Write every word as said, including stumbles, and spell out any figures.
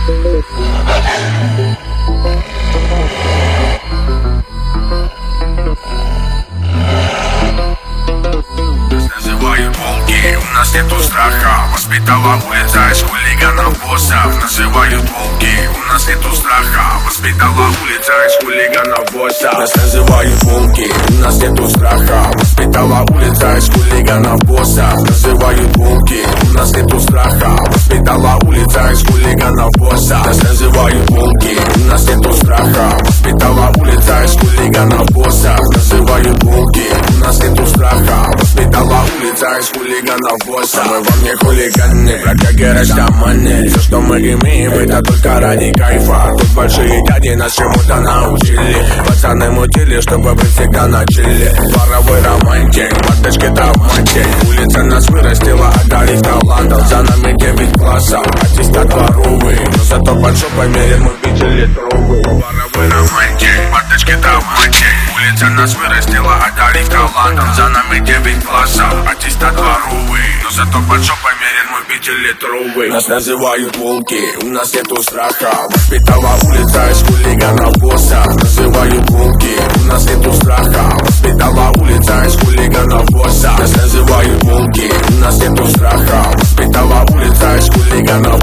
Называют волки, у нас нету страха. Воспитала улица из хулиганов боссов. Называют волки, у нас нету страха. Воспитала улица из хулиганов боссов. Нас называют волки, у нас нету страха. Воспитала улица из хулиганов боссов. Называют волки, у нас нету страха. Воспитала улица из хулиганов боссов. Нас называют волки, у нас нету страха. Воспитала улица из хулиганов боссов. Называют волки, у нас нету страха. Воспитала улица из хулиганов боссов. Мы вам не хулиганы, бродяги растаманы. Все, что мы имеем, это только ради кайфа. Тут большие дяди нас чему-то научили. Пацаны мутили, чтобы быть всегда на чиле. Дворовой романтик, мартышки-то в мате. Улица нас вырастила, одарив талантов. За нами девять классов, аттестат дворовый. Но зато под жопой мерен мы пятилитровый. Дворовой романтик, мартышки-то в мате. Улица нас вырастила, одарив талантом. За нами девять классов, аттестат дворовый. Но зато под жопой мерен мы пятилитровый. Нас называют волки, у нас нету страха. Воспитала улица из хулиганов боссов. Называют волки, у нас нету страха. Воспитала улица из хулиганов боссов. Нас называют волки, у нас нету страха. Воспитала улица из хулиганов